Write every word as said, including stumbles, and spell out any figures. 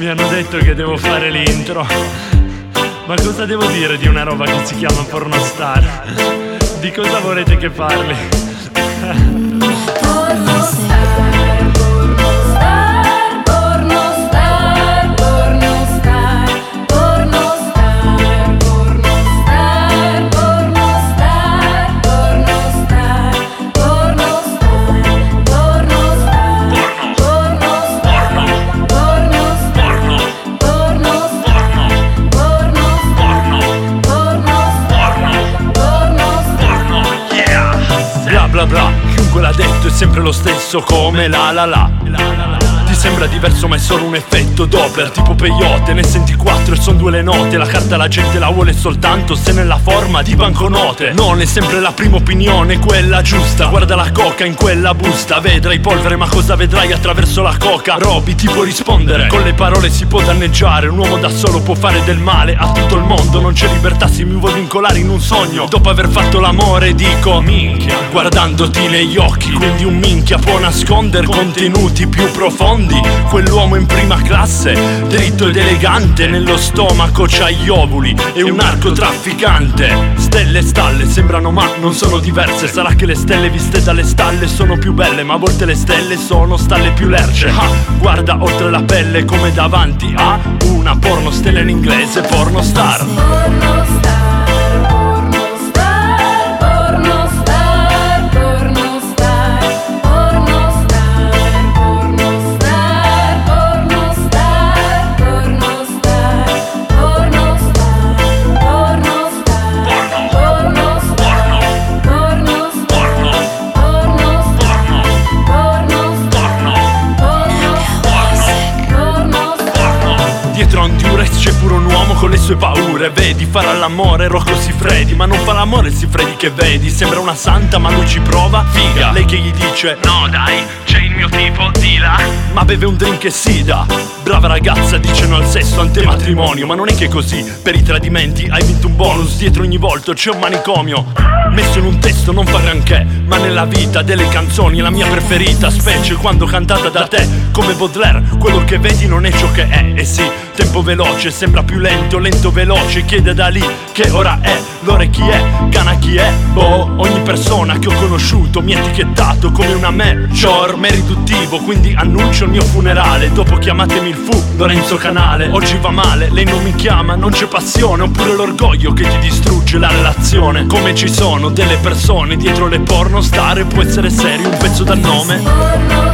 Mi hanno detto che devo fare l'intro, ma cosa devo dire di una roba che si chiama pornostar? Di cosa vorrete che parli? Pornostar, pornostar, pornostar, pornostar, pornostar, pornostar, pornostar, pornostar, Bla bla bla, chiunque l'ha detto è sempre lo stesso come la la la. Ti sembra diverso ma è solo un effetto Doppler tipo peyote, ne senti quattro e son due le note. La carta la gente la vuole soltanto se nella forma di banconote. Non è sempre la prima opinione quella giusta. Guarda la coca in quella busta, vedrai polvere ma cosa vedrai attraverso la coca? Roby ti può rispondere, con le parole si può danneggiare. Un uomo da solo può fare del male a tutto il mondo. Non c'è libertà se mi vuoi vincolare in un sogno. Dopo aver fatto l'amore dico minchia, guardandoti negli occhi. Quindi un minchia può nascondere contenuti più profondi. Quell'uomo in prima classe, dritto ed elegante, nello stomaco c'ha gli ovuli e un narcotrafficante. Stelle e stalle sembrano ma non sono diverse. Sarà che le stelle viste dalle stalle sono più belle, ma a volte le stelle sono stalle più lerce. Ah, guarda oltre la pelle come davanti a una pornostella in inglese, pornostar. pornostar. Dietro a un Durex c'è pure un uomo con le sue paure. Vedi, farà l'amore, Rocco Siffredi, ma non fa l'amore Siffredi che vedi. Sembra una santa ma lui ci prova, figa. Lei che gli dice no dai, c'è il mio tipo, di là. Ma beve un drink e si dà. Brava ragazza, dice no al sesso ante matrimonio. Ma non è che così, per i tradimenti hai vinto un bonus. Dietro ogni volto c'è un manicomio. Messo in un testo non fa granché, ma nella vita delle canzoni è la mia preferita. Specie quando cantata da te, come Baudelaire. Quello che vedi non è ciò che è, e sì, tempo veloce, sembra più lento, lento veloce. Chiede da lì che ora è, l'ora chi è, cana chi è. Boh, ogni persona che ho conosciuto mi ha etichettato come una me, cior, me riduttivo. Quindi annuncio il mio funerale, dopo chiamatemi il fu, Lorenzo Canale. Oggi va male, lei non mi chiama, non c'è passione. Oppure l'orgoglio che ti distrugge la relazione. Come ci sono delle persone dietro le pornostar, può essere serio un pezzo dal nome.